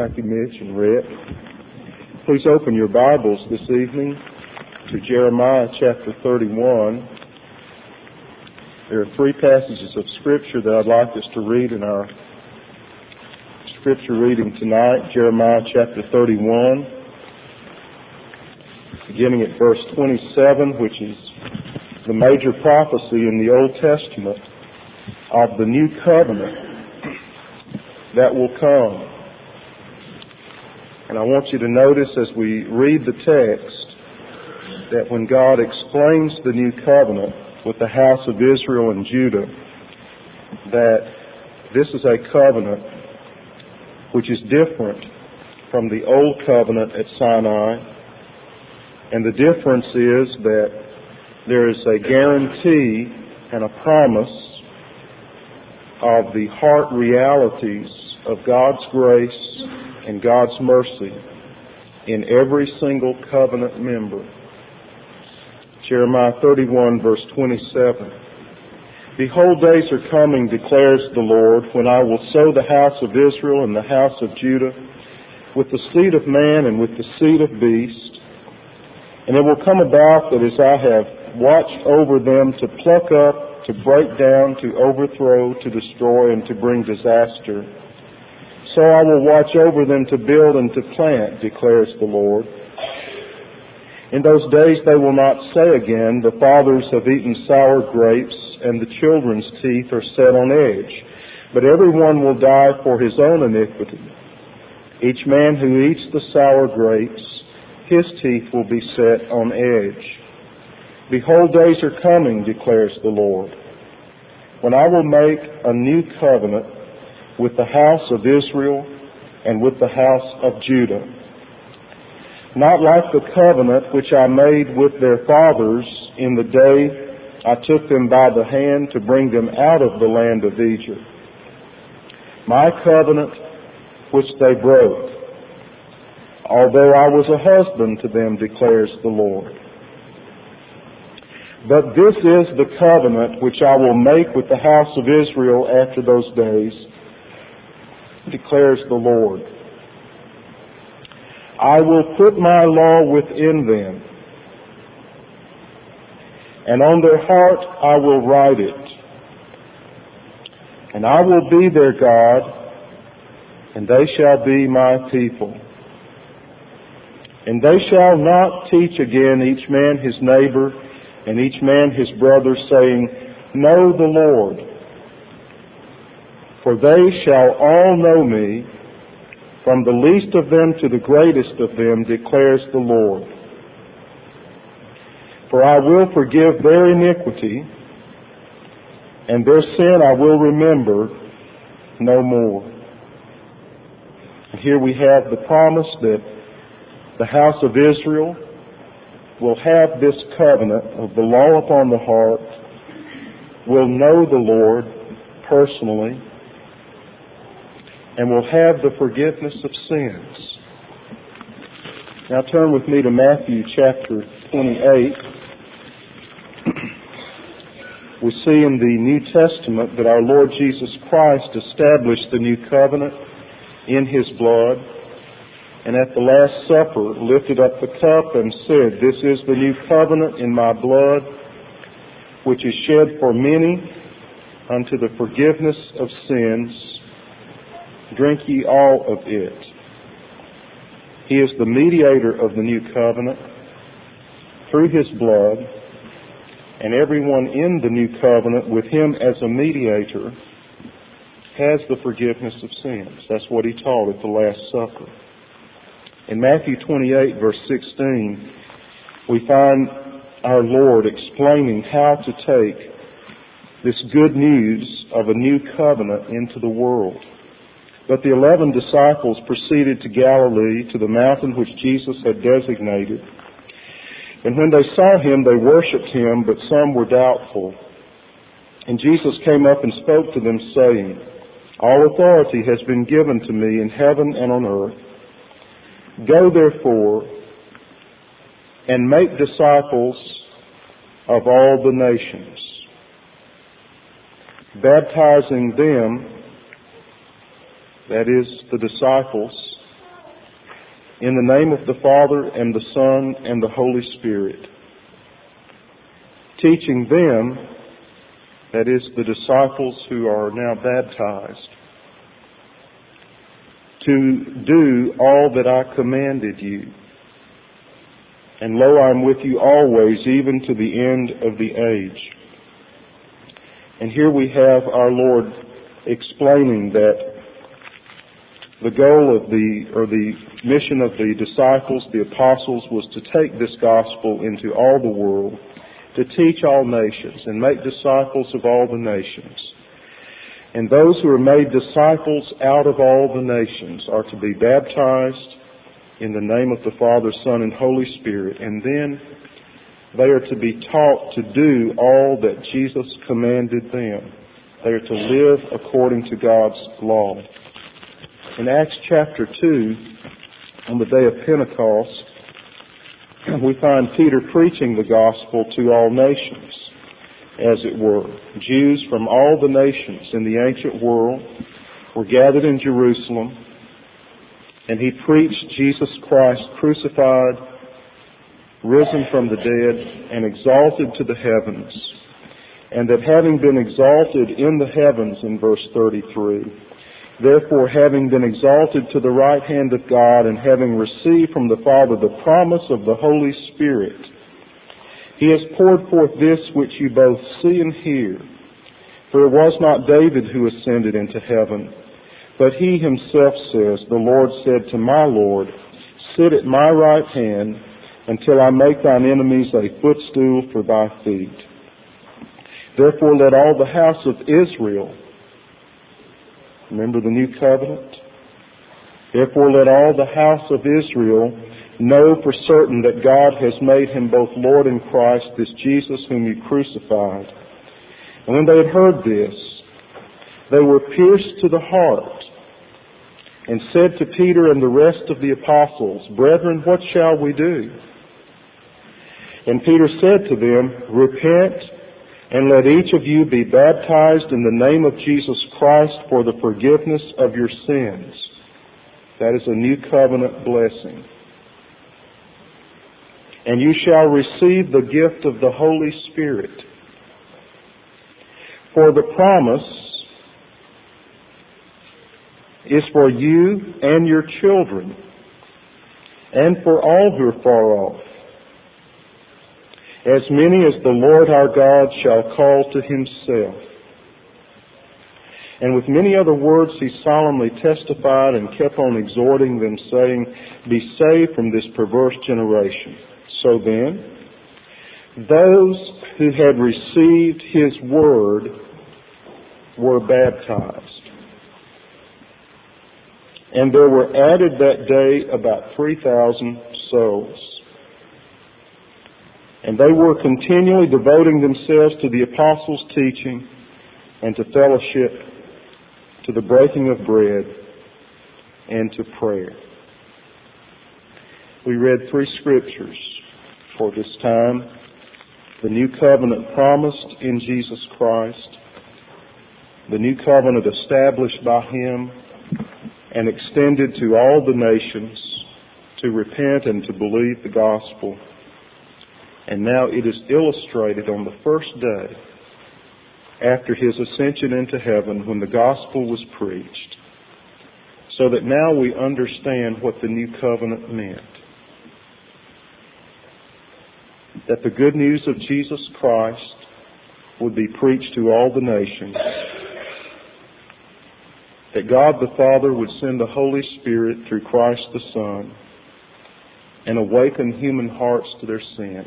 Thank you, Mitch and Rhett. Please open your Bibles this evening to Jeremiah chapter 31. There are three passages of Scripture that I'd like us to read in our Scripture reading tonight. Jeremiah chapter 31, beginning at verse 27, which is the major prophecy in the Old Testament of the new covenant that will come. And I want you to notice as we read the text that when God explains the new covenant with the house of Israel and Judah, that this is a covenant which is different from the old covenant at Sinai. And the difference is that there is a guarantee and a promise of the heart realities of God's grace and God's mercy in every single covenant member. Jeremiah 31 verse 27. Behold, days are coming, declares the Lord, when I will sow the house of Israel and the house of Judah with the seed of man and with the seed of beast. And it will come about that as I have watched over them to pluck up, to break down, to overthrow, to destroy, and to bring disaster, so I will watch over them to build and to plant, declares the Lord. In those days they will not say again, the fathers have eaten sour grapes, and the children's teeth are set on edge. But everyone will die for his own iniquity. Each man who eats the sour grapes, his teeth will be set on edge. Behold, days are coming, declares the Lord, when I will make a new covenant with the house of Israel and with the house of Judah. Not like the covenant which I made with their fathers in the day I took them by the hand to bring them out of the land of Egypt. My covenant which they broke, although I was a husband to them, declares the Lord. But this is the covenant which I will make with the house of Israel after those days, declares the Lord. I will put my law within them, and on their heart I will write it. And I will be their God, and they shall be my people. And they shall not teach again each man his neighbor, and each man his brother, saying, Know the Lord. For they shall all know me, from the least of them to the greatest of them, declares the Lord. For I will forgive their iniquity, and their sin I will remember no more. And here we have the promise that the house of Israel will have this covenant of the law upon the heart, will know the Lord personally, and will have the forgiveness of sins. Now turn with me to Matthew chapter 28. We see in the New Testament that our Lord Jesus Christ established the new covenant in His blood, and at the Last Supper lifted up the cup and said, This is the new covenant in my blood, which is shed for many unto the forgiveness of sins. Drink ye all of it. He is the mediator of the new covenant through His blood, and everyone in the new covenant with Him as a mediator has the forgiveness of sins. That's what He taught at the Last Supper. In Matthew 28, verse 16, we find our Lord explaining how to take this good news of a new covenant into the world. But the 11 disciples proceeded to Galilee, to the mountain which Jesus had designated. And when they saw Him, they worshipped Him, but some were doubtful. And Jesus came up and spoke to them, saying, All authority has been given to me in heaven and on earth. Go therefore and make disciples of all the nations, baptizing them, that is, the disciples, in the name of the Father and the Son and the Holy Spirit, teaching them, that is, the disciples who are now baptized, to do all that I commanded you. And lo, I am with you always, even to the end of the age. And here we have our Lord explaining that the goal of the mission of the disciples, the apostles, was to take this gospel into all the world, to teach all nations and make disciples of all the nations. And those who are made disciples out of all the nations are to be baptized in the name of the Father, Son, and Holy Spirit. And then they are to be taught to do all that Jesus commanded them. They are to live according to God's law. In Acts chapter 2, on the day of Pentecost, we find Peter preaching the gospel to all nations, as it were. Jews from all the nations in the ancient world were gathered in Jerusalem, and he preached Jesus Christ crucified, risen from the dead, and exalted to the heavens. And that having been exalted in the heavens, in verse 33, therefore having been exalted to the right hand of God, and having received from the Father the promise of the Holy Spirit, he has poured forth this which you both see and hear. For it was not David who ascended into heaven, but he himself says, the Lord said to my Lord, sit at my right hand until I make thine enemies a footstool for thy feet. Therefore let all the house of Israel, remember the new covenant? Therefore let all the house of Israel know for certain that God has made him both Lord and Christ, this Jesus whom you crucified. And when they had heard this, they were pierced to the heart, and said to Peter and the rest of the apostles, Brethren, what shall we do? And Peter said to them, Repent, and let each of you be baptized in the name of Jesus Christ for the forgiveness of your sins. That is a new covenant blessing. And you shall receive the gift of the Holy Spirit. For the promise is for you and your children, and for all who are far off, as many as the Lord our God shall call to himself. And with many other words he solemnly testified and kept on exhorting them, saying, Be saved from this perverse generation. So then, those who had received his word were baptized. And there were added that day about 3,000 souls. And they were continually devoting themselves to the apostles' teaching and to fellowship, to the breaking of bread, and to prayer. We read 3 scriptures for this time. The new covenant promised in Jesus Christ, the new covenant established by him and extended to all the nations to repent and to believe the gospel. And now it is illustrated on the first day after his ascension into heaven when the gospel was preached, so that now we understand what the new covenant meant. That the good news of Jesus Christ would be preached to all the nations. That God the Father would send the Holy Spirit through Christ the Son and awaken human hearts to their sin.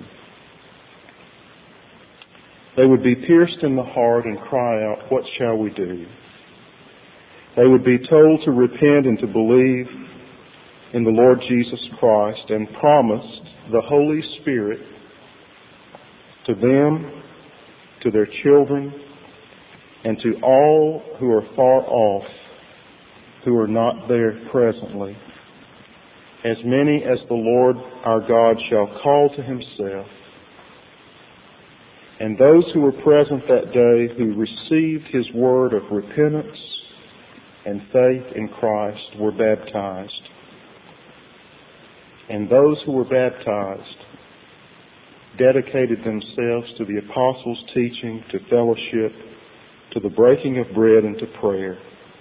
They would be pierced in the heart and cry out, What shall we do? They would be told to repent and to believe in the Lord Jesus Christ, and promised the Holy Spirit to them, to their children, and to all who are far off, who are not there presently, as many as the Lord our God shall call to himself. And those who were present that day who received his word of repentance and faith in Christ were baptized. And those who were baptized dedicated themselves to the apostles' teaching, to fellowship, to the breaking of bread, and to prayer.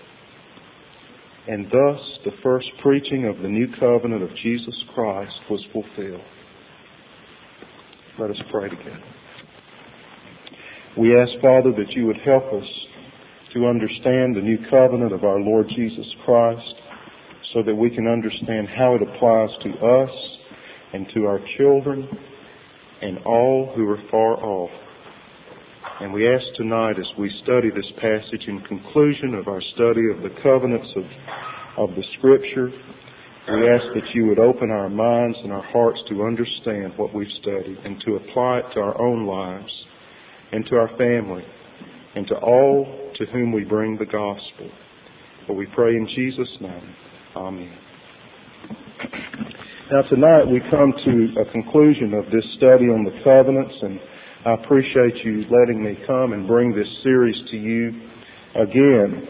And thus the first preaching of the new covenant of Jesus Christ was fulfilled. Let us pray together. We ask, Father, that you would help us to understand the new covenant of our Lord Jesus Christ so that we can understand how it applies to us and to our children and all who are far off. And we ask tonight, as we study this passage in conclusion of our study of the covenants of the Scripture, we ask that you would open our minds and our hearts to understand what we've studied and to apply it to our own lives and to our family and to all to whom we bring the gospel. For we pray in Jesus' name. Amen. Now tonight we come to a conclusion of this study on the covenants, and I appreciate you letting me come and bring this series to you again,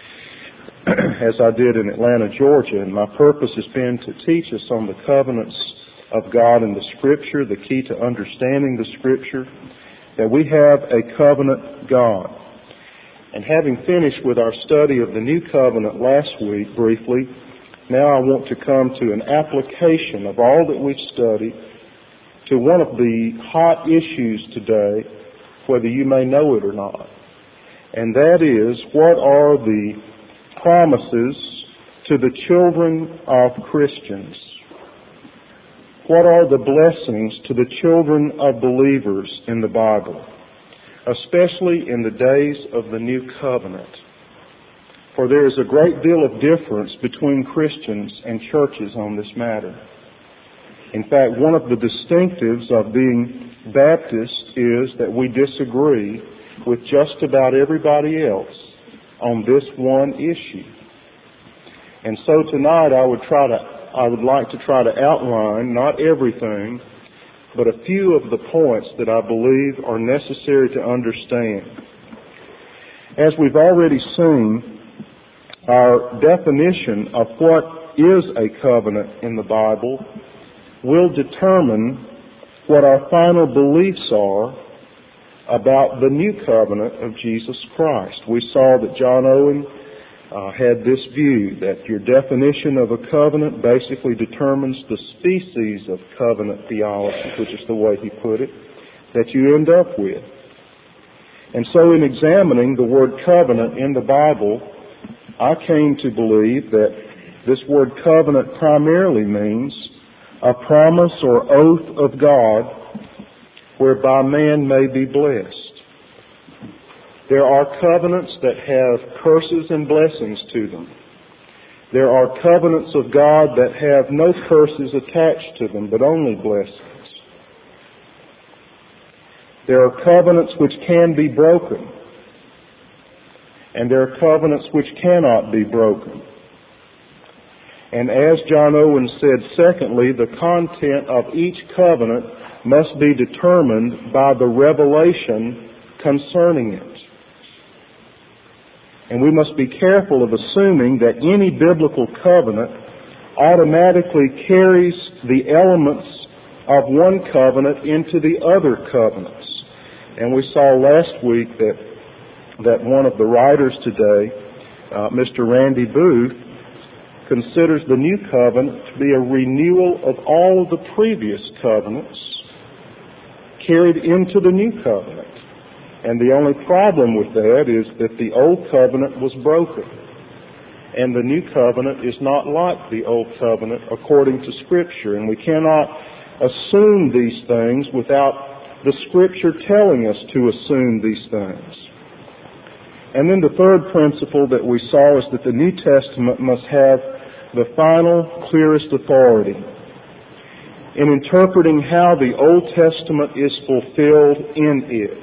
as I did in Atlanta, Georgia. And my purpose has been to teach us on the covenants of God in the Scripture, the key to understanding the Scripture, that we have a covenant God. And having finished with our study of the New Covenant last week, briefly, now I want to come to an application of all that we've studied to one of the hot issues today, whether you may know it or not. And that is, what are the promises to the children of Christians? What are the blessings to the children of believers in the Bible, especially in the days of the New Covenant? For there is a great deal of difference between Christians and churches on this matter. In fact, one of the distinctives of being Baptist is that we disagree with just about everybody else on this one issue. And so tonight I would like to try to outline, not everything, but a few of the points that I believe are necessary to understand. As we've already seen, our definition of what is a covenant in the Bible will determine what our final beliefs are about the new covenant of Jesus Christ. We saw that John Owen had this view that your definition of a covenant basically determines the species of covenant theology, which is the way he put it, that you end up with. And so in examining the word covenant in the Bible, I came to believe that this word covenant primarily means a promise or oath of God whereby man may be blessed. There are covenants that have curses and blessings to them. There are covenants of God that have no curses attached to them, but only blessings. There are covenants which can be broken, and there are covenants which cannot be broken. And as John Owen said, secondly, the content of each covenant must be determined by the revelation concerning it. And we must be careful of assuming that any biblical covenant automatically carries the elements of one covenant into the other covenants. And we saw last week that one of the writers today, Mr. Randy Booth, considers the new covenant to be a renewal of all of the previous covenants carried into the new covenant. And the only problem with that is that the old covenant was broken. And the new covenant is not like the old covenant according to Scripture. And we cannot assume these things without the Scripture telling us to assume these things. And then the third principle that we saw is that the New Testament must have the final, clearest authority in interpreting how the Old Testament is fulfilled in it.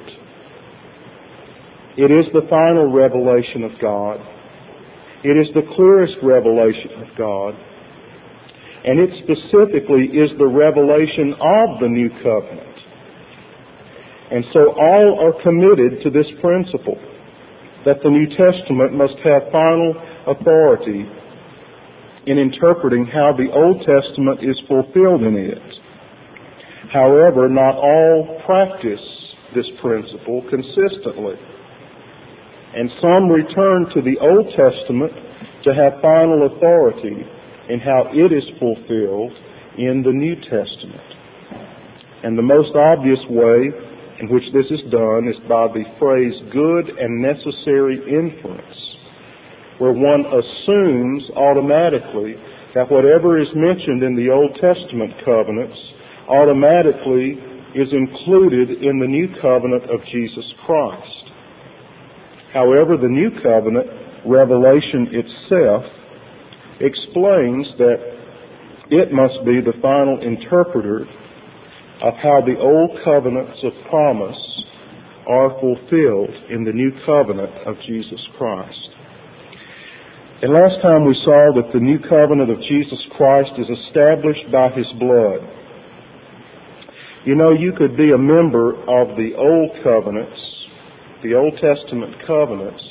It is the final revelation of God. It is the clearest revelation of God. And it specifically is the revelation of the New Covenant. And so all are committed to this principle, that the New Testament must have final authority in interpreting how the Old Testament is fulfilled in it. However, not all practice this principle consistently, and some return to the Old Testament to have final authority in how it is fulfilled in the New Testament. And the most obvious way in which this is done is by the phrase good and necessary inference, where one assumes automatically that whatever is mentioned in the Old Testament covenants automatically is included in the New Covenant of Jesus Christ. However, the New Covenant, Revelation itself, explains that it must be the final interpreter of how the old covenants of promise are fulfilled in the new covenant of Jesus Christ. And last time we saw that the new covenant of Jesus Christ is established by His blood. You know, you could be a member of the old covenants, the Old Testament covenants,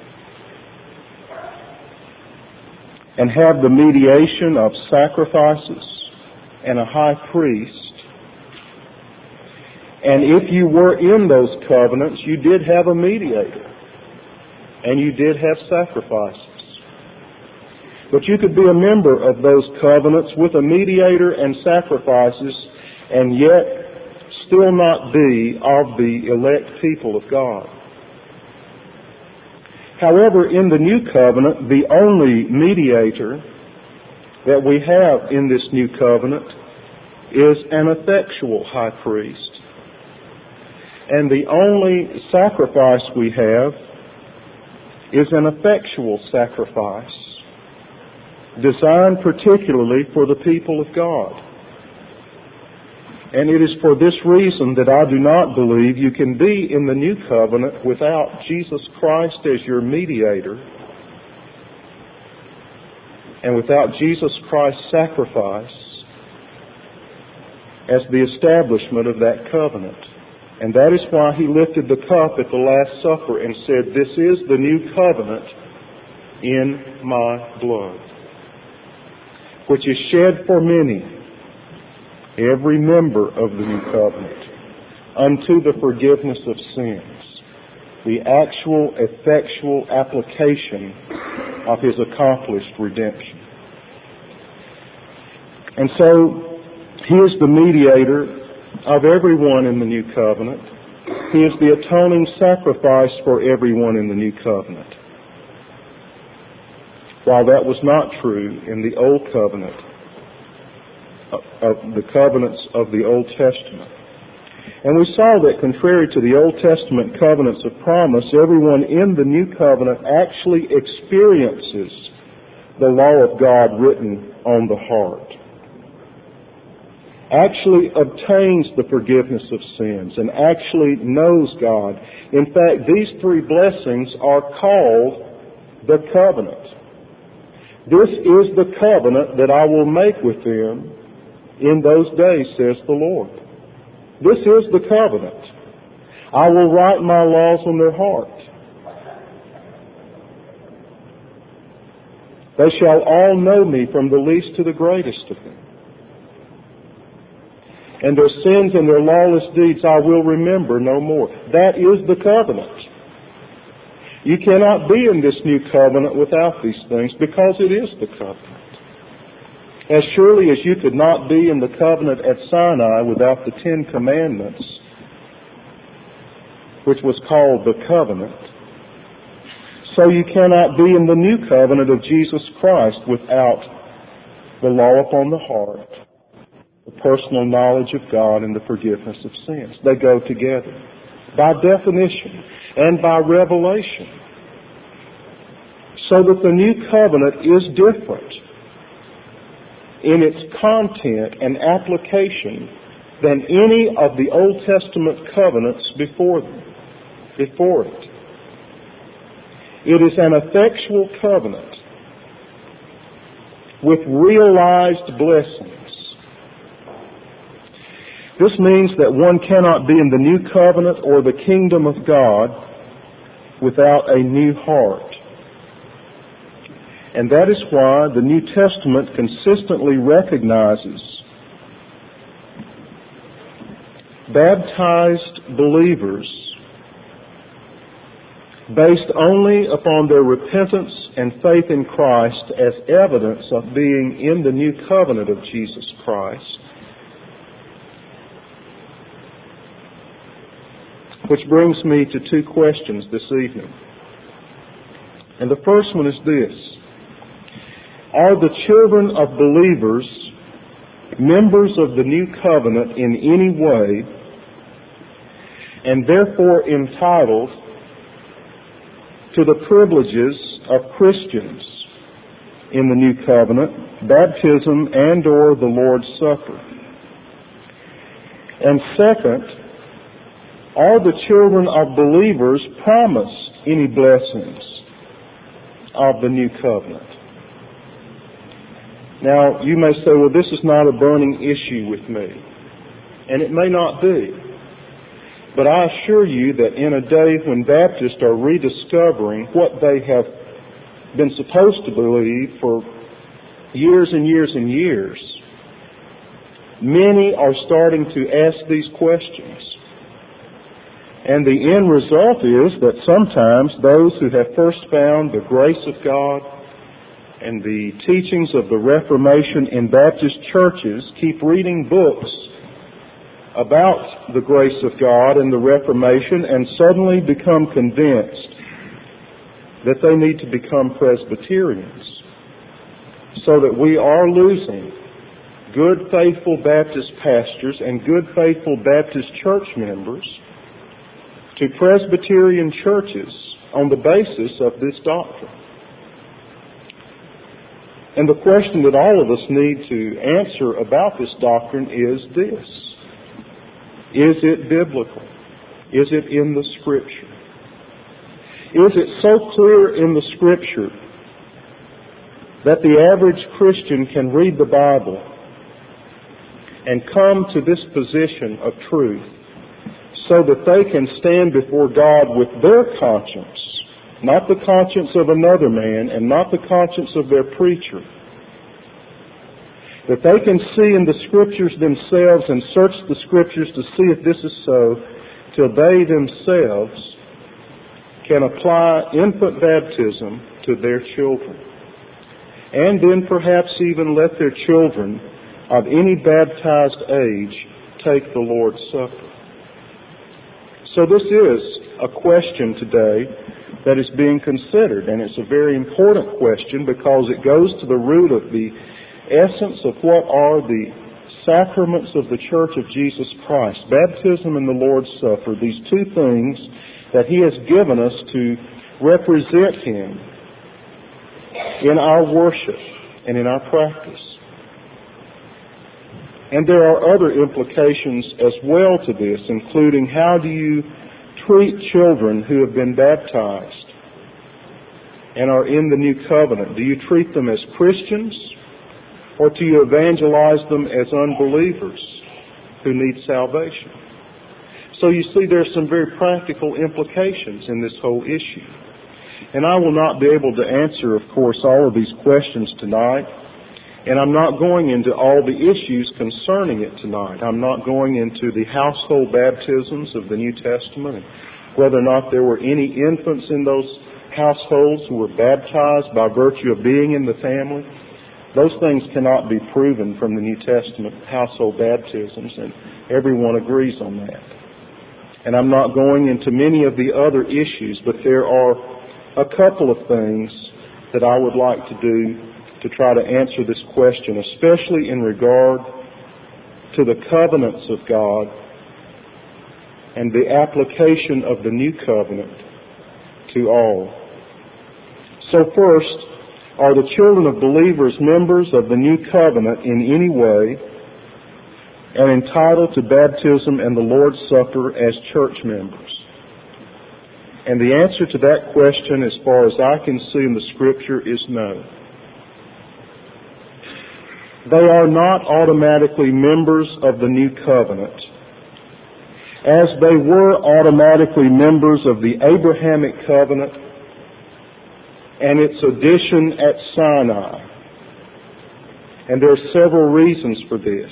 and have the mediation of sacrifices and a high priest. And if you were in those covenants, you did have a mediator, and you did have sacrifices. But you could be a member of those covenants with a mediator and sacrifices, and yet still not be of the elect people of God. However, in the new covenant, the only mediator that we have in this new covenant is an effectual high priest. And the only sacrifice we have is an effectual sacrifice, designed particularly for the people of God. And it is for this reason that I do not believe you can be in the new covenant without Jesus Christ as your mediator, and without Jesus Christ's sacrifice as the establishment of that covenant. And that is why He lifted the cup at the Last Supper and said, "This is the new covenant in my blood, which is shed for many, every member of the new covenant, unto the forgiveness of sins." The actual, effectual application of His accomplished redemption. And so, He is the mediator of everyone in the new covenant. He is the atoning sacrifice for everyone in the new covenant. While that was not true in the old covenant, of the covenants of the Old Testament. And we saw that contrary to the Old Testament covenants of promise, everyone in the new covenant actually experiences the law of God written on the heart, actually obtains the forgiveness of sins, and actually knows God. In fact, these three blessings are called the covenant. This is the covenant that I will make with them in those days, says the Lord. This is the covenant. I will write my laws on their heart. They shall all know me, from the least to the greatest of them. And their sins and their lawless deeds I will remember no more. That is the covenant. You cannot be in this new covenant without these things, because it is the covenant. As surely as you could not be in the covenant at Sinai without the 10 Commandments, which was called the covenant, so you cannot be in the new covenant of Jesus Christ without the law upon the heart, the personal knowledge of God, and the forgiveness of sins. They go together by definition and by revelation. So that the new covenant is different in its content and application than any of the Old Testament covenants before it. It is an effectual covenant with realized blessings. This means that one cannot be in the new covenant or the kingdom of God without a new heart. And that is why the New Testament consistently recognizes baptized believers based only upon their repentance and faith in Christ as evidence of being in the new covenant of Jesus Christ. Which brings me to two questions this evening. And the first one is this: are the children of believers members of the new covenant in any way, and therefore entitled to the privileges of Christians in the new covenant, baptism and or the Lord's Supper? And second, are the children of believers promised any blessings of the new covenant? Now, you may say, well, this is not a burning issue with me. And it may not be. But I assure you that in a day when Baptists are rediscovering what they have been supposed to believe for years and years and years, many are starting to ask these questions. And the end result is that sometimes those who have first found the grace of God and the teachings of the Reformation in Baptist churches keep reading books about the grace of God and the Reformation and suddenly become convinced that they need to become Presbyterians, so that we are losing good, faithful Baptist pastors and good, faithful Baptist church members to Presbyterian churches on the basis of this doctrine. And the question that all of us need to answer about this doctrine is this: is it biblical? Is it in the Scripture? Is it so clear in the Scripture that the average Christian can read the Bible and come to this position of truth so that they can stand before God with their conscience, not the conscience of another man and not the conscience of their preacher, that they can see in the Scriptures themselves and search the Scriptures to see if this is so, till they themselves can apply infant baptism to their children, and then perhaps even let their children of any baptized age take the Lord's Supper. So this is a question today that is being considered, and it's a very important question because it goes to the root of the essence of what are the sacraments of the Church of Jesus Christ, baptism and the Lord's Supper, these two things that He has given us to represent Him in our worship and in our practice. And there are other implications as well to this, including how do you treat children who have been baptized and are in the new covenant? Do you treat them as Christians, or do you evangelize them as unbelievers who need salvation? So you see, there's some very practical implications in this whole issue. And I will not be able to answer, of course, all of these questions tonight. And I'm not going into all the issues concerning it tonight. I'm not going into the household baptisms of the New Testament and whether or not there were any infants in those households who were baptized by virtue of being in the family. Those things cannot be proven from the New Testament household baptisms, and everyone agrees on that. And I'm not going into many of the other issues, but there are a couple of things that I would like to do to try to answer this question, especially in regard to the covenants of God and the application of the new covenant to all. So first, are the children of believers members of the new covenant in any way and entitled to baptism and the Lord's Supper as church members? And the answer to that question, as far as I can see in the Scripture, is no. They are not automatically members of the new covenant, as they were automatically members of the Abrahamic covenant and its addition at Sinai. And there are several reasons for this.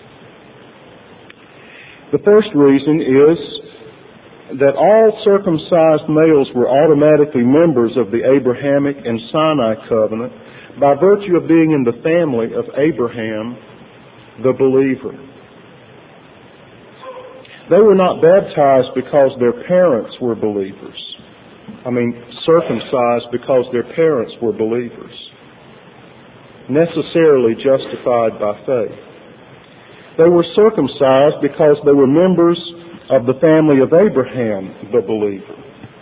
The first reason is that all circumcised males were automatically members of the Abrahamic and Sinai covenant by virtue of being in the family of Abraham, the believer. They were not baptized because their parents were believers. Circumcised because their parents were believers. Necessarily justified by faith. They were circumcised because they were members of the family of Abraham, the believer.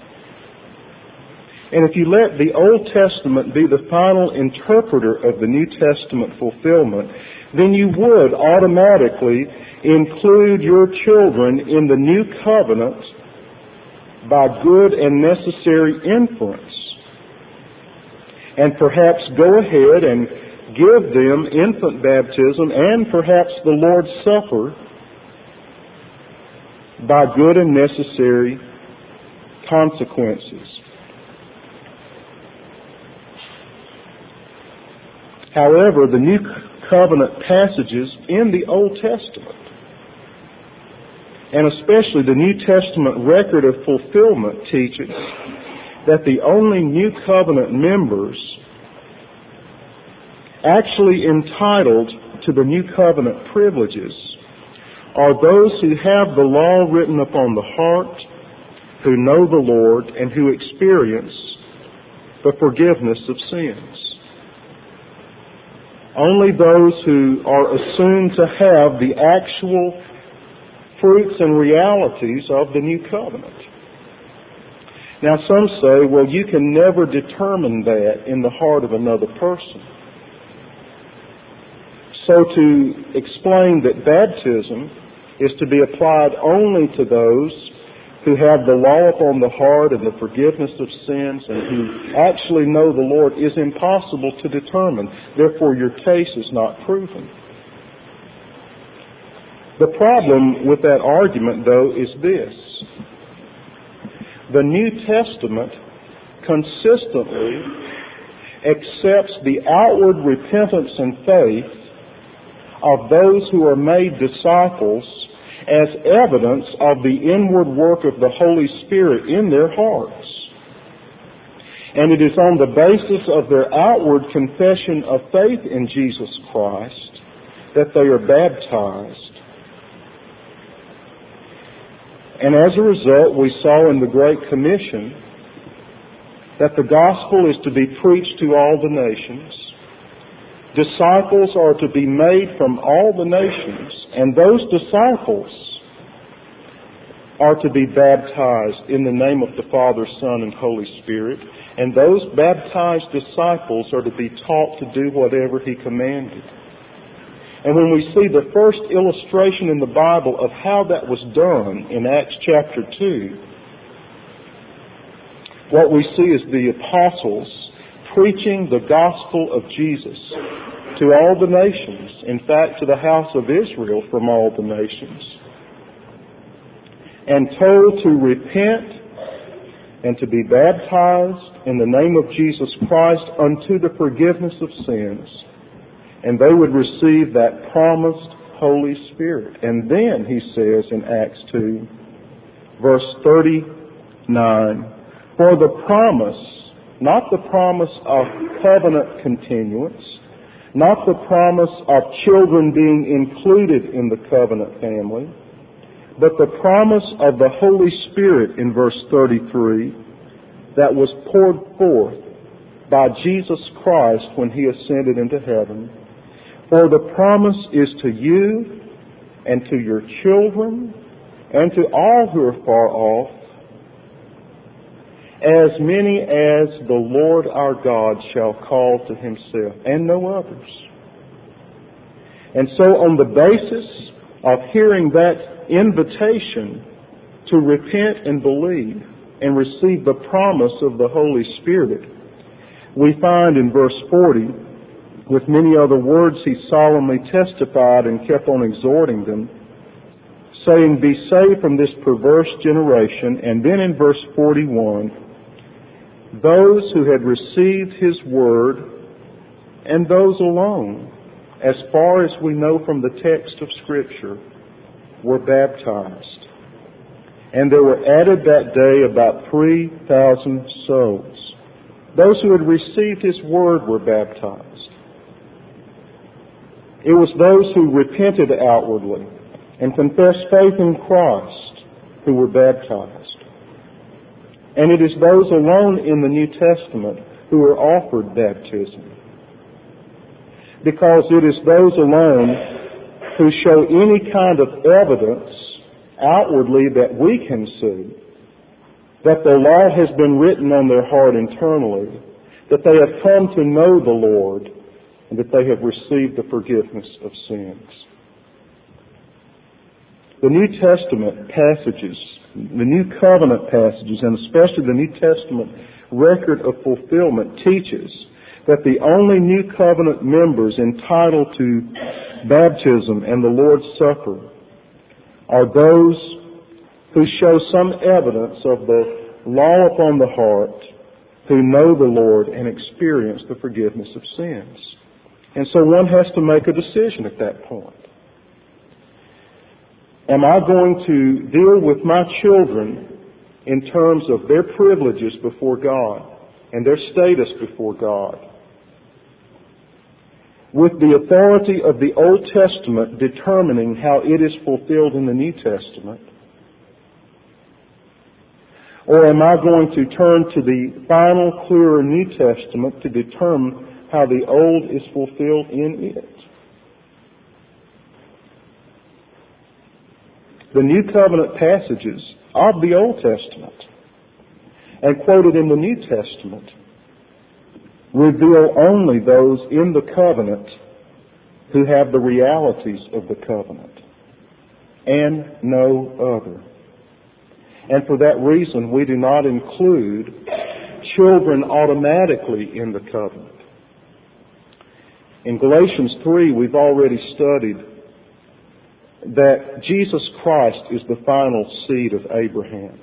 And if you let the Old Testament be the final interpreter of the New Testament fulfillment, then you would automatically include your children in the new covenant by good and necessary inference, and perhaps go ahead and give them infant baptism and perhaps the Lord's Supper by good and necessary consequences. However, the New Covenant passages in the Old Testament, and especially the New Testament record of fulfillment, teaches that the only New Covenant members actually entitled to the New Covenant privileges are those who have the law written upon the heart, who know the Lord, and who experience the forgiveness of sins. Only those who are assumed to have the actual fruits and realities of the New Covenant. Now some say, well, you can never determine that in the heart of another person. So to explain that baptism is to be applied only to those who have the law upon the heart and the forgiveness of sins and who actually know the Lord is impossible to determine. Therefore, your case is not proven. The problem with that argument, though, is this. The New Testament consistently accepts the outward repentance and faith of those who are made disciples as evidence of the inward work of the Holy Spirit in their hearts. And it is on the basis of their outward confession of faith in Jesus Christ that they are baptized. And as a result, we saw in the Great Commission that the gospel is to be preached to all the nations. Disciples are to be made from all the nations, and those disciples are to be baptized in the name of the Father, Son, and Holy Spirit, and those baptized disciples are to be taught to do whatever He commanded. And when we see the first illustration in the Bible of how that was done in Acts chapter 2, what we see is the apostles preaching the gospel of Jesus to all the nations, in fact to the house of Israel from all the nations, and told to repent and to be baptized in the name of Jesus Christ unto the forgiveness of sins, and they would receive that promised Holy Spirit. And then he says in Acts 2, verse 39, for the promise, not the promise of covenant continuance, not the promise of children being included in the covenant family, but the promise of the Holy Spirit in verse 33 that was poured forth by Jesus Christ when He ascended into heaven. For the promise is to you and to your children and to all who are far off, as many as the Lord our God shall call to Himself, and no others. And so on the basis of hearing that invitation to repent and believe and receive the promise of the Holy Spirit, we find in verse 40, with many other words he solemnly testified and kept on exhorting them, saying, be saved from this perverse generation. And then in verse 41, those who had received His Word, and those alone, as far as we know from the text of Scripture, were baptized. And there were added that day about 3,000 souls. Those who had received His Word were baptized. It was those who repented outwardly and confessed faith in Christ who were baptized. And it is those alone in the New Testament who are offered baptism, because it is those alone who show any kind of evidence outwardly that we can see that the law has been written on their heart internally, that they have come to know the Lord, and that they have received the forgiveness of sins. The New Testament passages, the New Covenant passages, and especially the New Testament record of fulfillment teaches that the only New Covenant members entitled to baptism and the Lord's Supper are those who show some evidence of the law upon the heart, who know the Lord and experience the forgiveness of sins. And so one has to make a decision at that point. Am I going to deal with my children in terms of their privileges before God and their status before God, with the authority of the Old Testament determining how it is fulfilled in the New Testament? Or am I going to turn to the final, clearer New Testament to determine how the Old is fulfilled in it? The New Covenant passages of the Old Testament and quoted in the New Testament reveal only those in the covenant who have the realities of the covenant, and no other. And for that reason, we do not include children automatically in the covenant. In Galatians 3, we've already studied that Jesus Christ is the final seed of Abraham.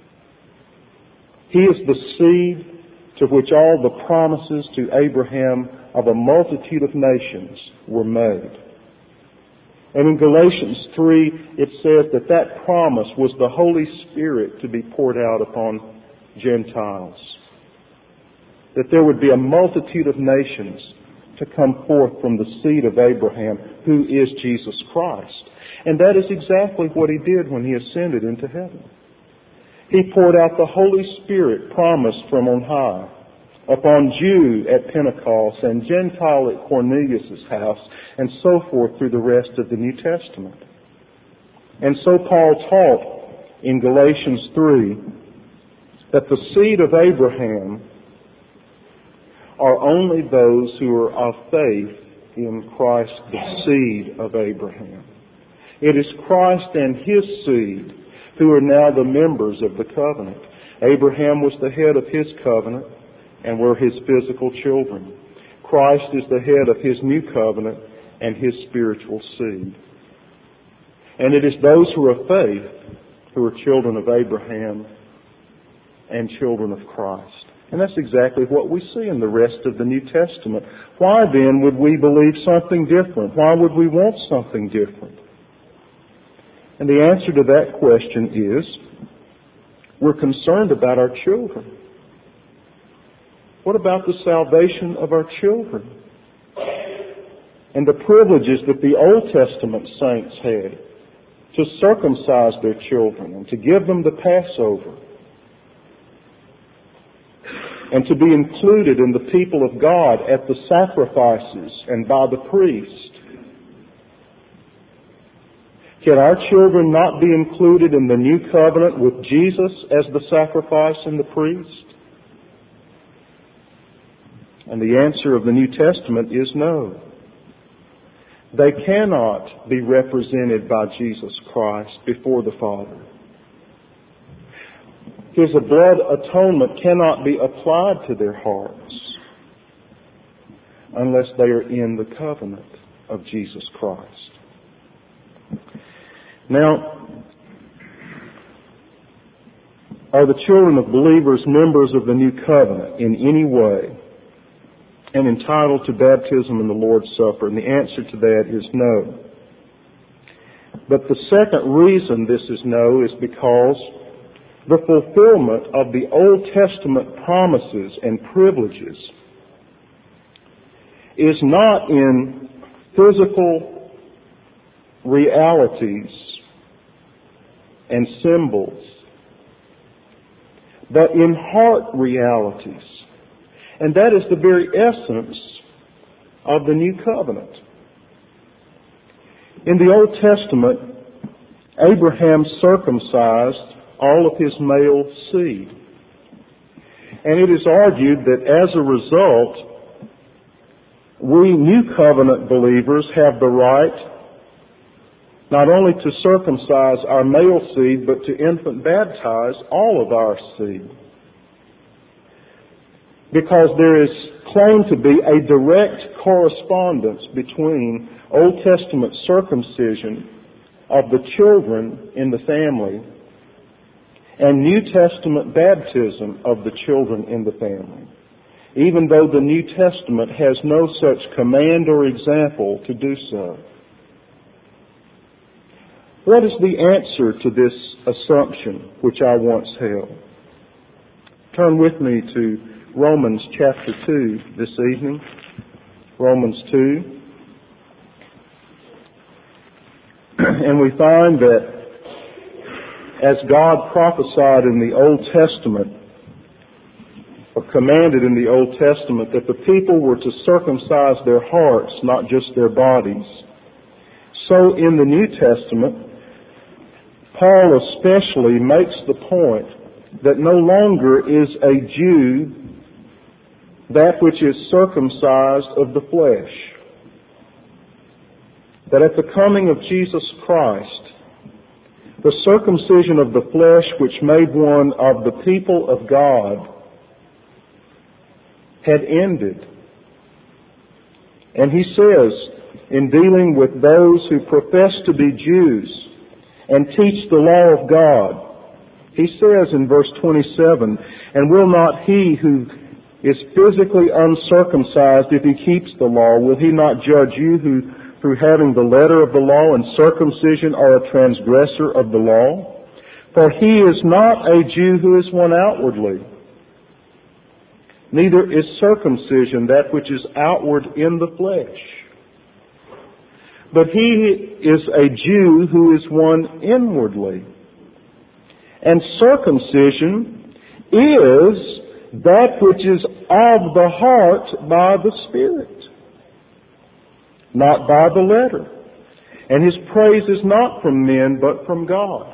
He is the seed to which all the promises to Abraham of a multitude of nations were made. And in Galatians 3, it says that that promise was the Holy Spirit to be poured out upon Gentiles. That there would be a multitude of nations to come forth from the seed of Abraham, who is Jesus Christ. And that is exactly what He did when He ascended into heaven. He poured out the Holy Spirit promised from on high upon Jew at Pentecost and Gentile at Cornelius' house, and so forth through the rest of the New Testament. And so Paul taught in Galatians 3 that the seed of Abraham are only those who are of faith in Christ, the seed of Abraham. It is Christ and His seed who are now the members of the covenant. Abraham was the head of his covenant and were his physical children. Christ is the head of His new covenant and His spiritual seed. And it is those who are of faith who are children of Abraham and children of Christ. And that's exactly what we see in the rest of the New Testament. Why then would we believe something different? Why would we want something different? And the answer to that question is, we're concerned about our children. What about the salvation of our children? And the privileges that the Old Testament saints had to circumcise their children and to give them the Passover and to be included in the people of God at the sacrifices and by the priest. Can our children not be included in the new covenant with Jesus as the sacrifice and the priest? And the answer of the New Testament is no. They cannot be represented by Jesus Christ before the Father. His blood atonement cannot be applied to their hearts unless they are in the covenant of Jesus Christ. Now, Are the children of believers members of the new covenant in any way and entitled to baptism in the Lord's Supper? And the answer to that is no. But the second reason this is no is because the fulfillment of the Old Testament promises and privileges is not in physical realities and symbols, but in heart realities. And that is the very essence of the new covenant. In the Old Testament, Abraham circumcised all of his male seed. And it is argued that as a result, we New Covenant believers have the right not only to circumcise our male seed, but to infant baptize all of our seed. Because there is claimed to be a direct correspondence between Old Testament circumcision of the children in the family and New Testament baptism of the children in the family, even though the New Testament has no such command or example to do so. What is the answer to this assumption which I once held? Turn with me to Romans chapter 2 this evening. Romans 2. And we find that as God prophesied in the Old Testament, or commanded in the Old Testament, that the people were to circumcise their hearts, not just their bodies, so in the New Testament, Paul especially makes the point that no longer is a Jew that which is circumcised of the flesh. That at the coming of Jesus Christ, the circumcision of the flesh which made one of the people of God had ended. And he says, in dealing with those who profess to be Jews and teach the law of God, he says in verse 27, "And will not he who is physically uncircumcised, if he keeps the law, will he not judge you who through having the letter of the law and circumcision are a transgressor of the law? For he is not a Jew who is one outwardly, neither is circumcision that which is outward in the flesh. But he is a Jew who is one inwardly. And circumcision is that which is of the heart by the Spirit, not by the letter. And his praise is not from men, but from God."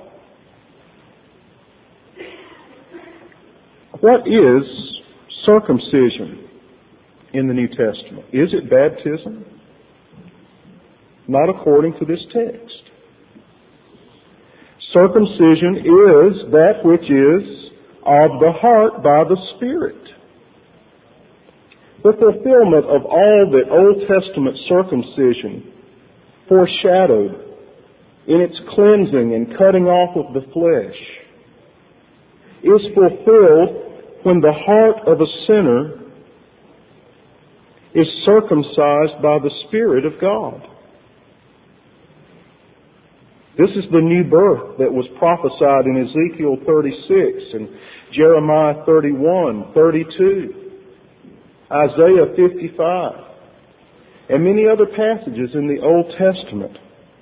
What is circumcision in the New Testament? Is it baptism? Not according to this text. Circumcision is that which is of the heart by the Spirit. The fulfillment of all that Old Testament circumcision foreshadowed in its cleansing and cutting off of the flesh is fulfilled when the heart of a sinner is circumcised by the Spirit of God. This is the new birth that was prophesied in Ezekiel 36 and Jeremiah 31, 32, Isaiah 55, and many other passages in the Old Testament.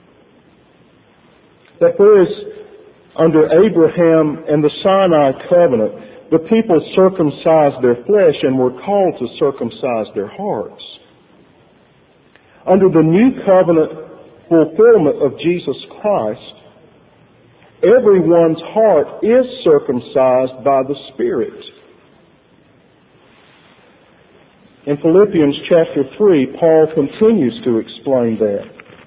That whereas under Abraham and the Sinai covenant, the people circumcised their flesh and were called to circumcise their hearts, under the new covenant fulfillment of Jesus Christ, everyone's heart is circumcised by the Spirit. In Philippians chapter 3, Paul continues to explain that.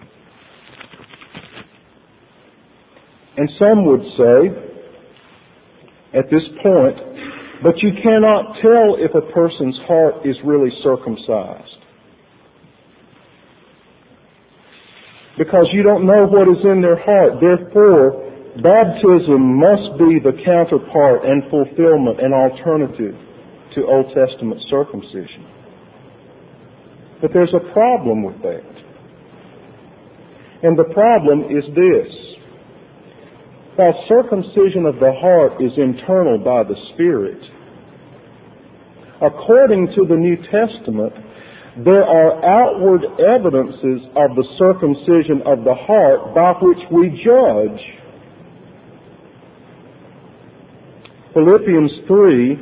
And some would say, at this point, but you cannot tell if a person's heart is really circumcised, because you don't know what is in their heart. Therefore, baptism must be the counterpart and fulfillment and alternative to Old Testament circumcision. But there's a problem with that. And the problem is this. While circumcision of the heart is internal by the Spirit, according to the New Testament, there are outward evidences of the circumcision of the heart by which we judge. Philippians 3,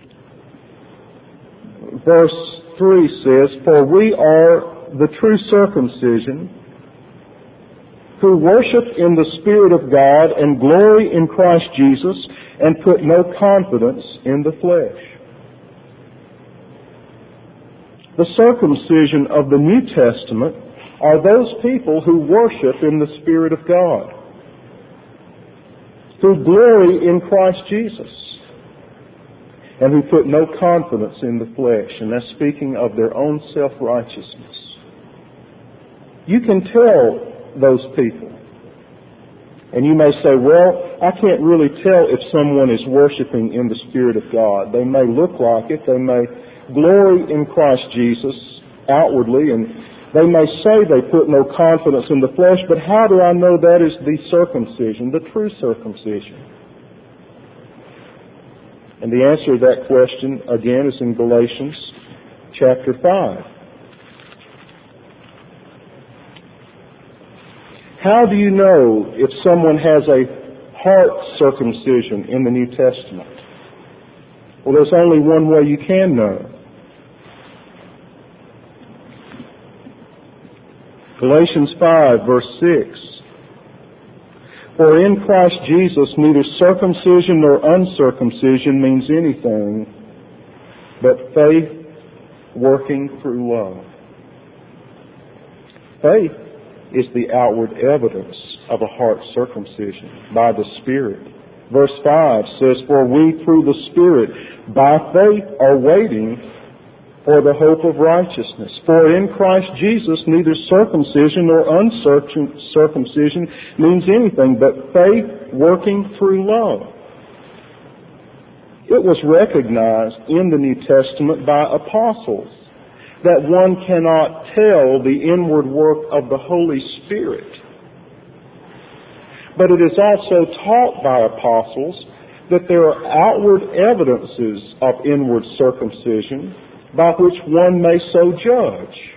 verse 3 says, "For we are the true circumcision, who worship in the Spirit of God and glory in Christ Jesus, and put no confidence in the flesh." The circumcision of the New Testament are those people who worship in the Spirit of God, who glory in Christ Jesus, and who put no confidence in the flesh. And that's speaking of their own self-righteousness. You can tell those people. And you may say, well, I can't really tell if someone is worshiping in the Spirit of God. They may look like it. They may glory in Christ Jesus outwardly, and they may say they put no confidence in the flesh, but how do I know that is the circumcision, the true circumcision? And the answer to that question, again, is in Galatians chapter 5. How do you know if someone has a heart circumcision in the New Testament? Well, there's only one way you can know. Galatians 5, verse 6. "For in Christ Jesus neither circumcision nor uncircumcision means anything, but faith working through love." Faith is the outward evidence of a heart circumcision by the Spirit. Verse 5 says, "For we through the Spirit by faith are waiting for the hope of righteousness. For in Christ Jesus neither circumcision nor uncircumcision means anything, but faith working through love." It was recognized in the New Testament by apostles that one cannot tell the inward work of the Holy Spirit. But it is also taught by apostles that there are outward evidences of inward circumcision by which one may so judge.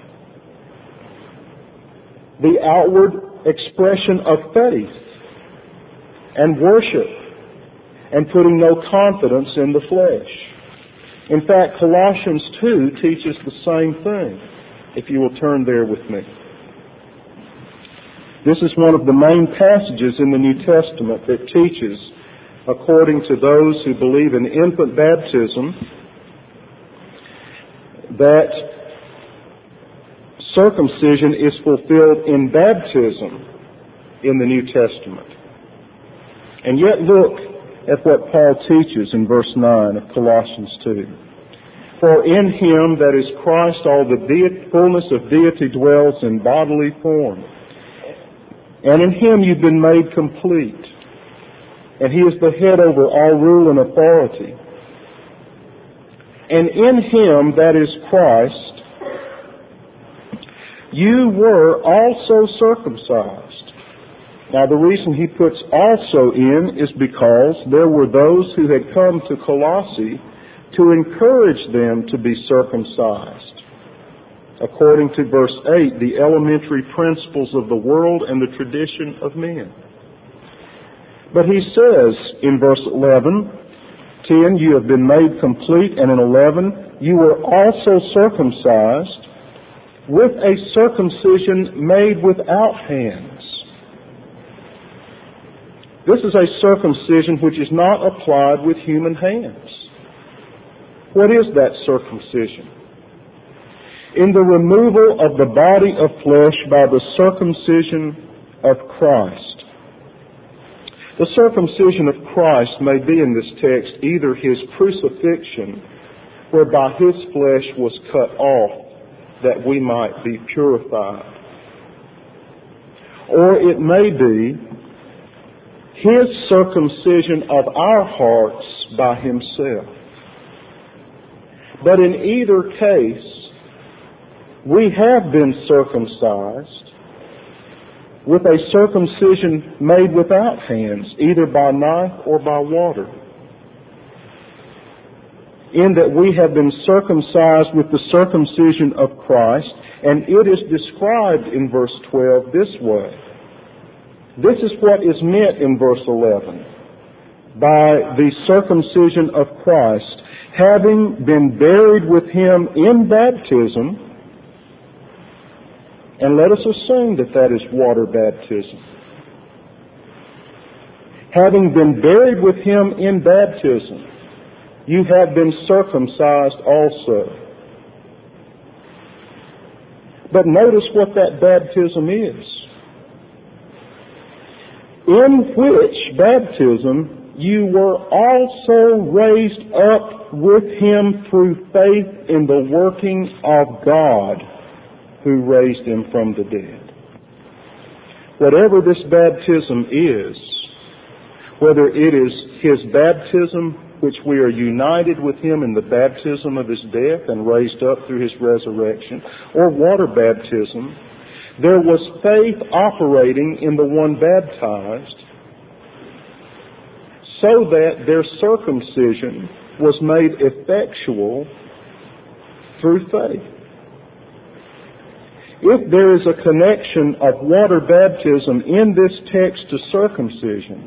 The outward expression of faith and worship and putting no confidence in the flesh. In fact, Colossians 2 teaches the same thing, if you will turn there with me. This is one of the main passages in the New Testament that teaches, according to those who believe in infant baptism, that circumcision is fulfilled in baptism in the New Testament. And yet look at what Paul teaches in verse 9 of Colossians 2. "For in him, that is Christ, all the fullness of deity dwells in bodily form. And in him you've been made complete. And he is the head over all rule and authority. And in him, that is Christ, you were also circumcised." Now the reason he puts "also" in is because there were those who had come to Colossae to encourage them to be circumcised, according to verse 8, the elementary principles of the world and the tradition of men. But he says in verse 11, 10, "You have been made complete," and in 11, "You were also circumcised with a circumcision made without hands." This is a circumcision which is not applied with human hands. What is that circumcision? In the removal of the body of flesh by the circumcision of Christ. The circumcision of Christ may be in this text either his crucifixion, whereby his flesh was cut off that we might be purified. Or it may be His circumcision of our hearts by Himself. But in either case, we have been circumcised with a circumcision made without hands, either by knife or by water. In that we have been circumcised with the circumcision of Christ, and it is described in verse 12 this way. This is what is meant in verse 11 by the circumcision of Christ, having been buried with Him in baptism, and let us assume that that is water baptism. Having been buried with Him in baptism, you have been circumcised also. But notice what that baptism is. In which baptism you were also raised up with Him through faith in the working of God who raised Him from the dead. Whatever this baptism is, whether it is His baptism, which we are united with Him in the baptism of His death and raised up through His resurrection, or water baptism, there was faith operating in the one baptized, so that their circumcision was made effectual through faith. If there is a connection of water baptism in this text to circumcision,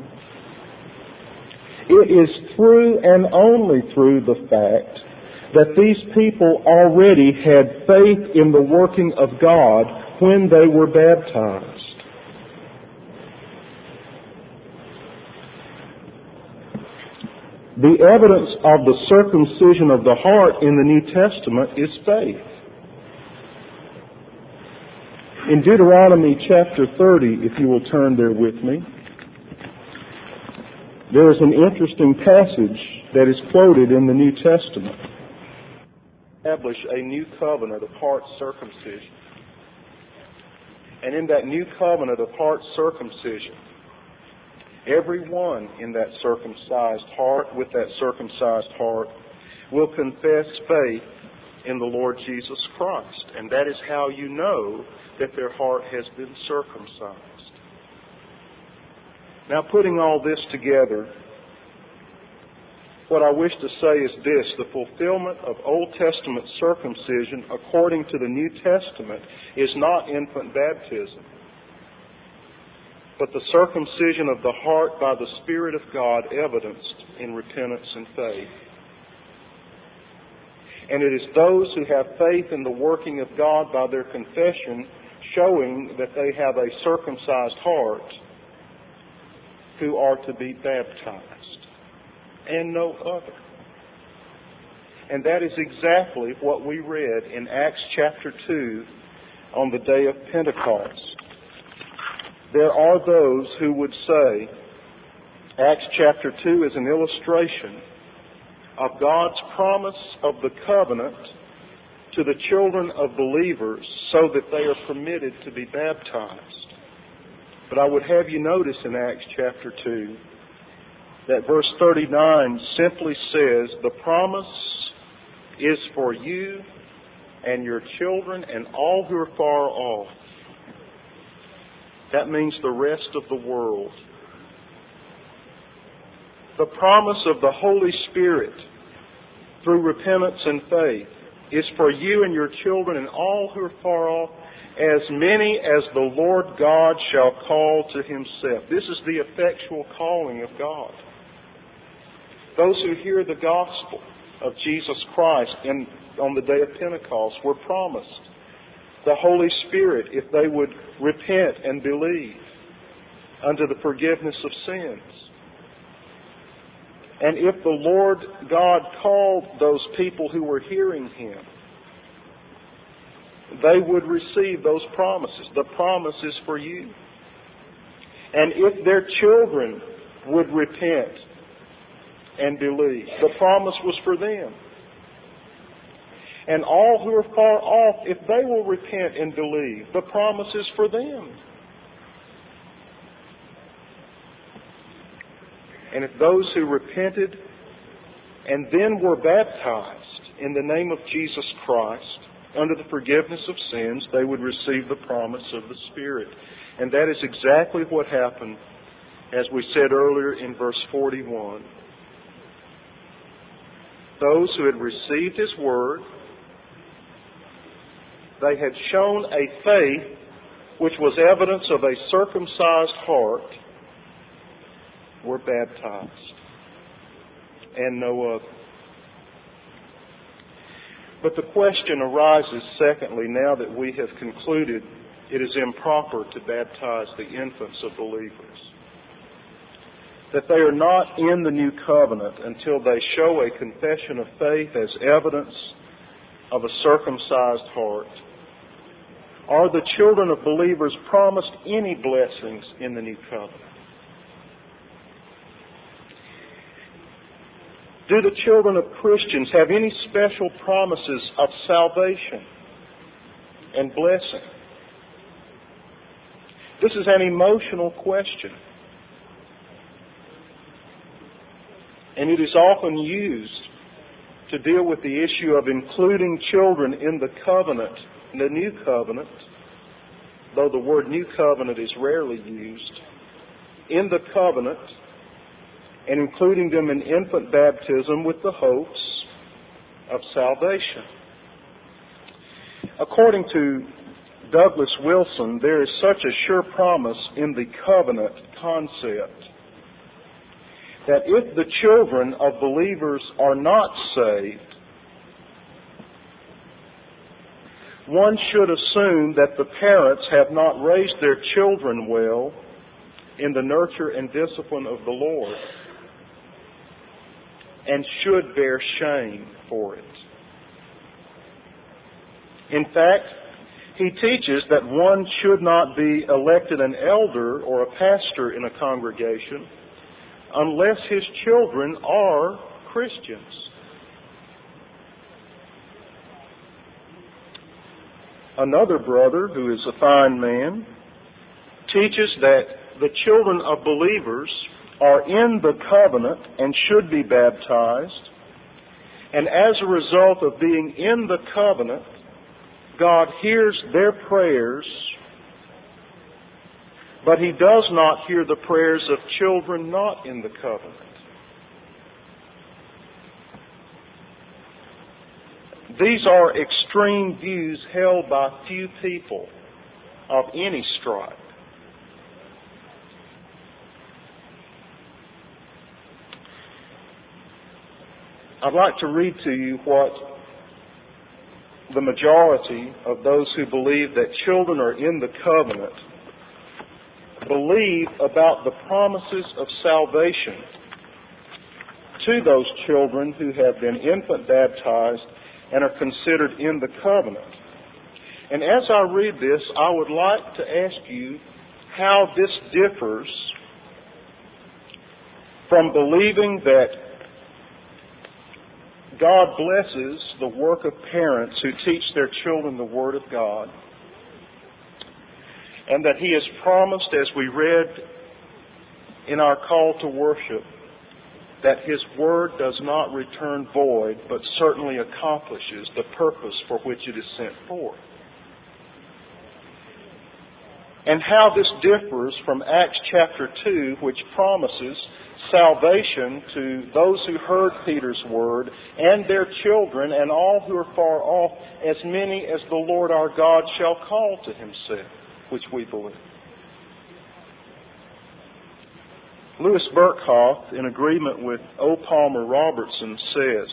it is through and only through the fact that these people already had faith in the working of God when they were baptized. The evidence of the circumcision of the heart in the New Testament is faith. In Deuteronomy chapter 30, if you will turn there with me, there is an interesting passage that is quoted in the New Testament. Establish a new covenant of heart circumcision. And in that new covenant of heart circumcision, everyone in that circumcised heart, with that circumcised heart, will confess faith in the Lord Jesus Christ. And that is how you know that their heart has been circumcised. Now, putting all this together, what I wish to say is this: the fulfillment of Old Testament circumcision according to the New Testament is not infant baptism, but the circumcision of the heart by the Spirit of God evidenced in repentance and faith. And it is those who have faith in the working of God by their confession, showing that they have a circumcised heart, who are to be baptized, and no other. And that is exactly what we read in Acts chapter 2 on the day of Pentecost. There are those who would say Acts chapter 2 is an illustration of God's promise of the covenant to the children of believers so that they are permitted to be baptized. But I would have you notice in Acts chapter 2 that verse 39 simply says, the promise is for you and your children and all who are far off. That means the rest of the world. The promise of the Holy Spirit through repentance and faith is for you and your children and all who are far off, as many as the Lord God shall call to Himself. This is the effectual calling of God. Those who hear the gospel of Jesus Christ on the day of Pentecost were promised the Holy Spirit if they would repent and believe unto the forgiveness of sins. And if the Lord God called those people who were hearing Him, they would receive those promises. The promise is for you. And if their children would repent and believe, the promise was for them. And all who are far off, if they will repent and believe, the promise is for them. And if those who repented and then were baptized in the name of Jesus Christ under the forgiveness of sins, they would receive the promise of the Spirit. And that is exactly what happened, as we said earlier in verse 41. Those who had received His Word, they had shown a faith which was evidence of a circumcised heart, were baptized, and no other. But the question arises, secondly, now that we have concluded it is improper to baptize the infants of believers, that they are not in the new covenant until they show a confession of faith as evidence of a circumcised heart. Are the children of believers promised any blessings in the new covenant? Do the children of Christians have any special promises of salvation and blessing? This is an emotional question. And it is often used to deal with the issue of including children in the covenant, in the new covenant, though the word new covenant is rarely used, in the covenant, and including them in infant baptism with the hopes of salvation. According to Douglas Wilson, there is such a sure promise in the covenant concept that if the children of believers are not saved, one should assume that the parents have not raised their children well in the nurture and discipline of the Lord and should bear shame for it. In fact, he teaches that one should not be elected an elder or a pastor in a congregation unless his children are Christians. Another brother, who is a fine man, teaches that the children of believers are in the covenant and should be baptized, and as a result of being in the covenant, God hears their prayers, but He does not hear the prayers of children not in the covenant. These are extreme views held by few people of any stripe. I'd like to read to you what the majority of those who believe that children are in the covenant believe about the promises of salvation to those children who have been infant baptized and are considered in the covenant. And as I read this, I would like to ask you how this differs from believing that God blesses the work of parents who teach their children the Word of God, and that He has promised, as we read in our call to worship, that His Word does not return void, but certainly accomplishes the purpose for which it is sent forth. And how this differs from Acts chapter 2, which promises salvation to those who heard Peter's word and their children and all who are far off, as many as the Lord our God shall call to Himself, which we believe. Louis Berkhoff, in agreement with O. Palmer Robertson, says,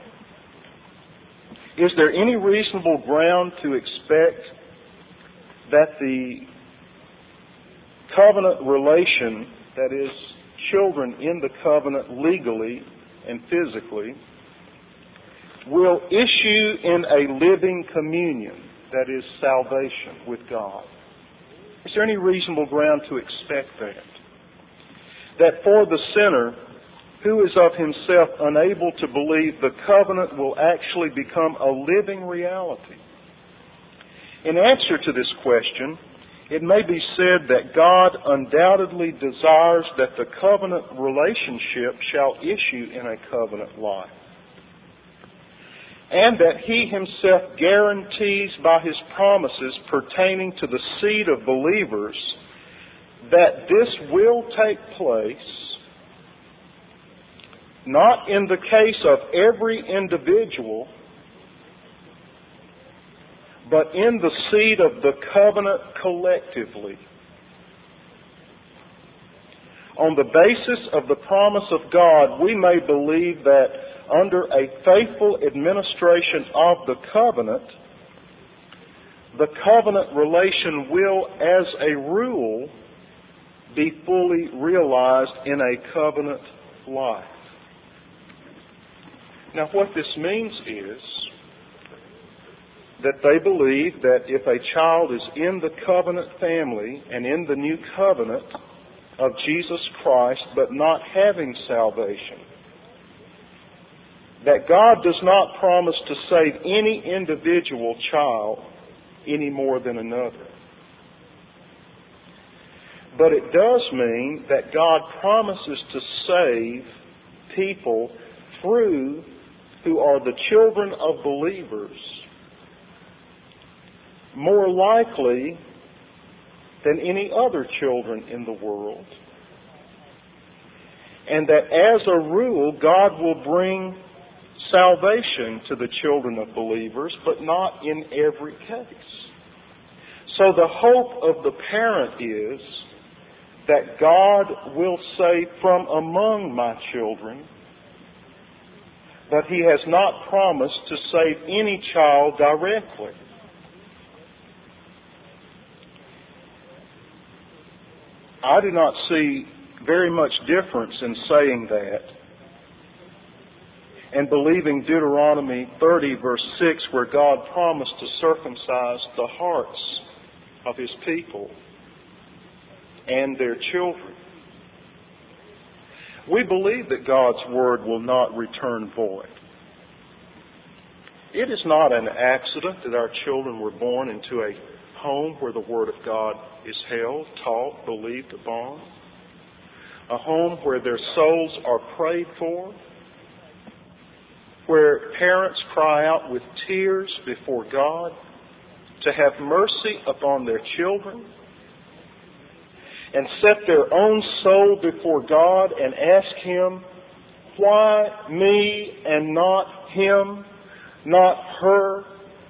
"Is there any reasonable ground to expect that the covenant relation, that is, children in the covenant legally and physically, will issue in a living communion, that is, salvation with God? Is there any reasonable ground to expect that? That for the sinner who is of himself unable to believe, the covenant will actually become a living reality? In answer to this question, it may be said that God undoubtedly desires that the covenant relationship shall issue in a covenant life, and that He Himself guarantees by His promises pertaining to the seed of believers that this will take place, not in the case of every individual, but in the seed of the covenant collectively. On the basis of the promise of God, we may believe that under a faithful administration of the covenant relation will, as a rule, be fully realized in a covenant life. Now, what this means is that they believe that if a child is in the covenant family and in the new covenant of Jesus Christ but not having salvation, that God does not promise to save any individual child any more than another. But it does mean that God promises to save people through who are the children of believers more likely than any other children in the world. And that as a rule, God will bring salvation to the children of believers, but not in every case. So the hope of the parent is that God will say, from among my children, but He has not promised to save any child directly. I do not see very much difference in saying that and believing Deuteronomy 30 verse 6, where God promised to circumcise the hearts of His people and their children. We believe that God's Word will not return void. It is not an accident that our children were born into a home where the Word of God is held, taught, believed upon. A home where their souls are prayed for. Where parents cry out with tears before God to have mercy upon their children. And set their own soul before God and ask Him, why me and not him, not her?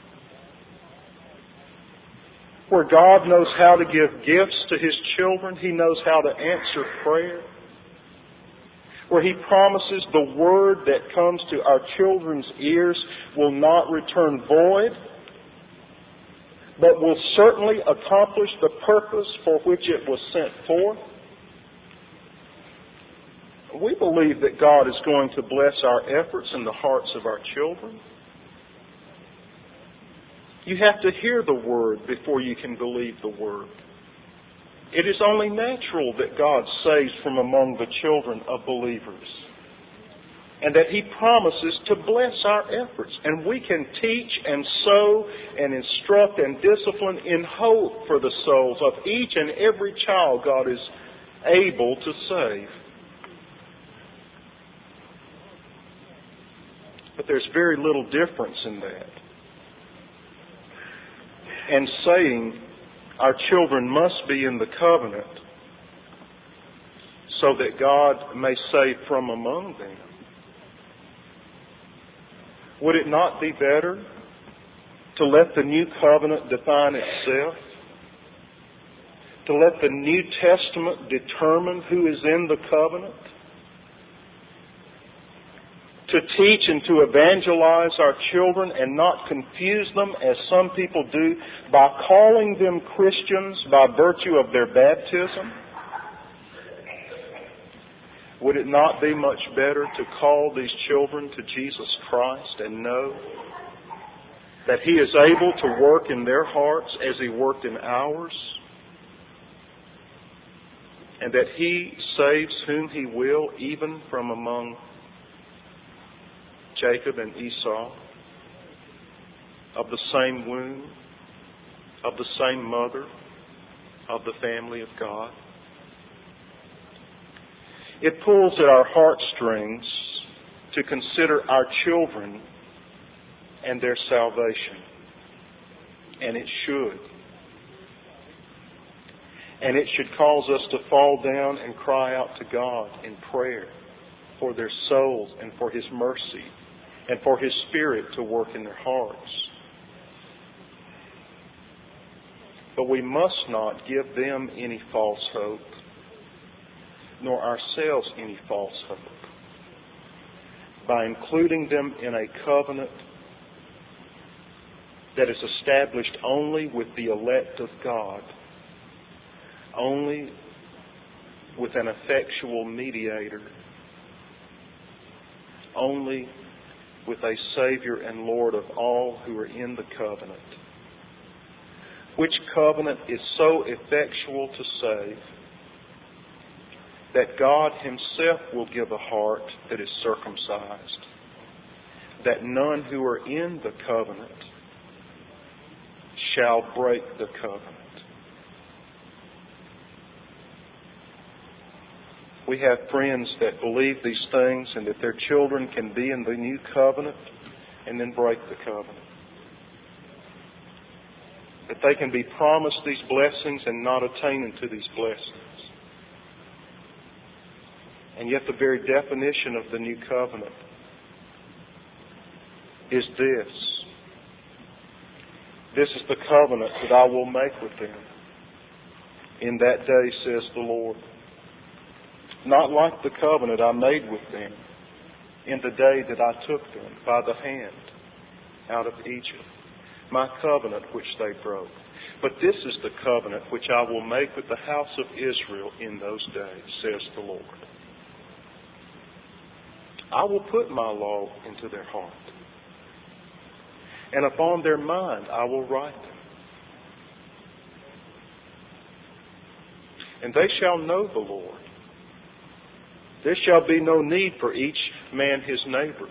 Where God knows how to give gifts to His children. He knows how to answer prayer. Where He promises the word that comes to our children's ears will not return void, but will certainly accomplish the purpose for which it was sent forth. We believe that God is going to bless our efforts in the hearts of our children. You have to hear the Word before you can believe the Word. It is only natural that God saves from among the children of believers, and that He promises to bless our efforts. And we can teach and sow and instruct and discipline in hope for the souls of each and every child God is able to save. But there's very little difference in that. And saying our children must be in the covenant so that God may save from among them. Would it not be better to let the new covenant define itself? To let the New Testament determine who is in the covenant? To teach and to evangelize our children and not confuse them as some people do by calling them Christians by virtue of their baptism? Would it not be much better to call these children to Jesus Christ and know that He is able to work in their hearts as He worked in ours, and that He saves whom He will, even from among Jacob and Esau, of the same womb, of the same mother, of the family of God. It pulls at our heartstrings to consider our children and their salvation. And it should. And it should cause us to fall down and cry out to God in prayer for their souls and for His mercy and for His Spirit to work in their hearts. But we must not give them any false hope, nor ourselves any false hope, by including them in a covenant that is established only with the elect of God, only with an effectual mediator, only with a Savior and Lord of all who are in the covenant. Which covenant is so effectual to save that God Himself will give a heart that is circumcised, that none who are in the covenant shall break the covenant. We have friends that believe these things and that their children can be in the new covenant and then break the covenant. That they can be promised these blessings and not attain unto these blessings. And yet the very definition of the new covenant is this. This is the covenant that I will make with them in that day, says the Lord. Not like the covenant I made with them in the day that I took them by the hand out of Egypt, my covenant which they broke. But this is the covenant which I will make with the house of Israel in those days, says the Lord. I will put my law into their heart, and upon their mind I will write them. And they shall know the Lord. There shall be no need for each man his neighbor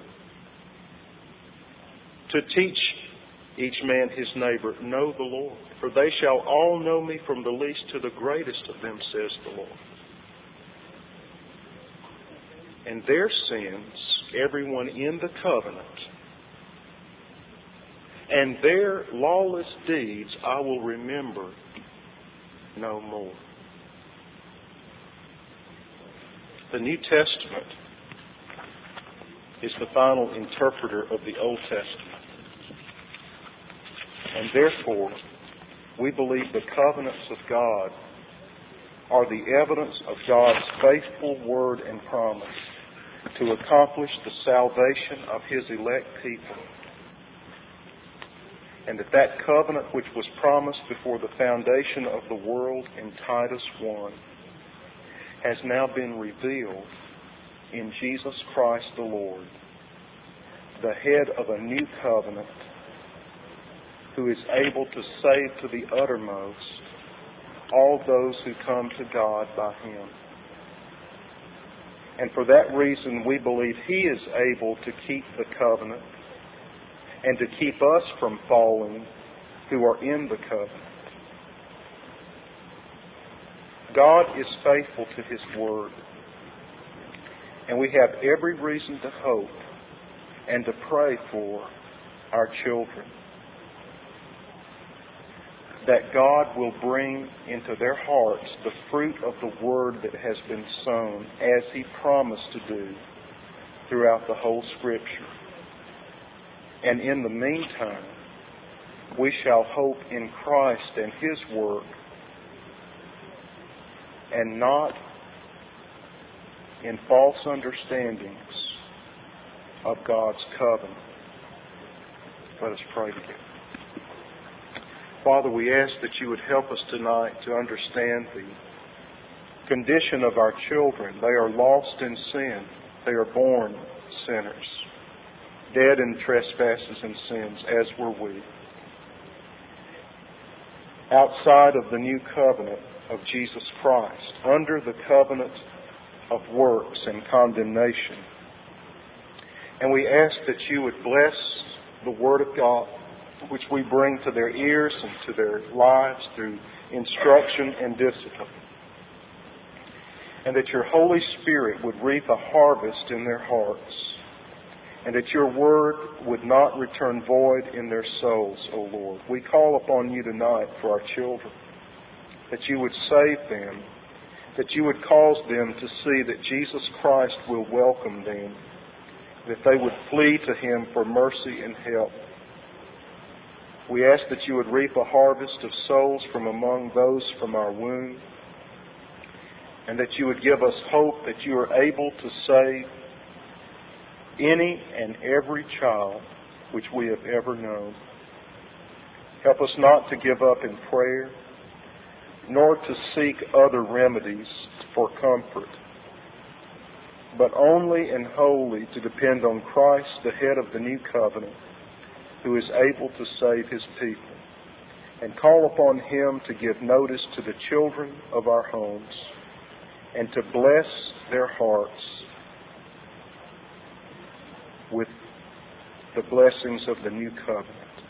to teach each man his neighbor, know the Lord. For they shall all know me from the least to the greatest of them, says the Lord. And their sins, everyone in the covenant, and their lawless deeds I will remember no more. The New Testament is the final interpreter of the Old Testament. And therefore, we believe the covenants of God are the evidence of God's faithful word and promise to accomplish the salvation of His elect people. And that covenant which was promised before the foundation of the world in Titus 1 has now been revealed in Jesus Christ the Lord, the head of a new covenant, who is able to save to the uttermost all those who come to God by Him. And for that reason, we believe He is able to keep the covenant and to keep us from falling who are in the covenant. God is faithful to His word, and we have every reason to hope and to pray for our children, that God will bring into their hearts the fruit of the word that has been sown, as He promised to do throughout the whole Scripture. And in the meantime, we shall hope in Christ and His work, and not in false understandings of God's covenant. Let us pray together. Father, we ask that You would help us tonight to understand the condition of our children. They are lost in sin. They are born sinners, dead in trespasses and sins, as were we. Outside of the new covenant of Jesus Christ, under the covenant of works and condemnation. And we ask that You would bless the Word of God, which we bring to their ears and to their lives through instruction, and discipline. And that your Holy Spirit would reap a harvest in their hearts, and that your word would not return void in their souls, O Lord. We call upon you tonight for our children, that you would save them, that you would cause them to see that Jesus Christ will welcome them, that they would flee to Him for mercy and help. We ask that you would reap a harvest of souls from among those from our womb, and that you would give us hope that you are able to save any and every child which we have ever known. Help us not to give up in prayer, nor to seek other remedies for comfort, but only and wholly to depend on Christ, the head of the new covenant, who is able to save His people, and call upon Him to give notice to the children of our homes and to bless their hearts with the blessings of the new covenant.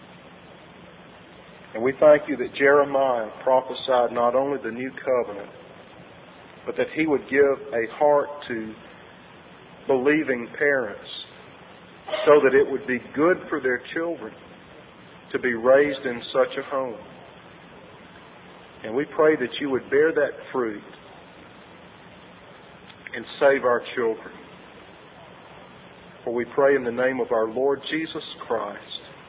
And we thank you that Jeremiah prophesied not only the new covenant, but that he would give a heart to believing parents so that it would be good for their children to be raised in such a home. And we pray that you would bear that fruit and save our children. For we pray in the name of our Lord Jesus Christ,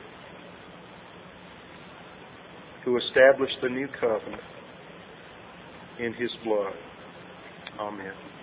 who established the new covenant in His blood. Amen.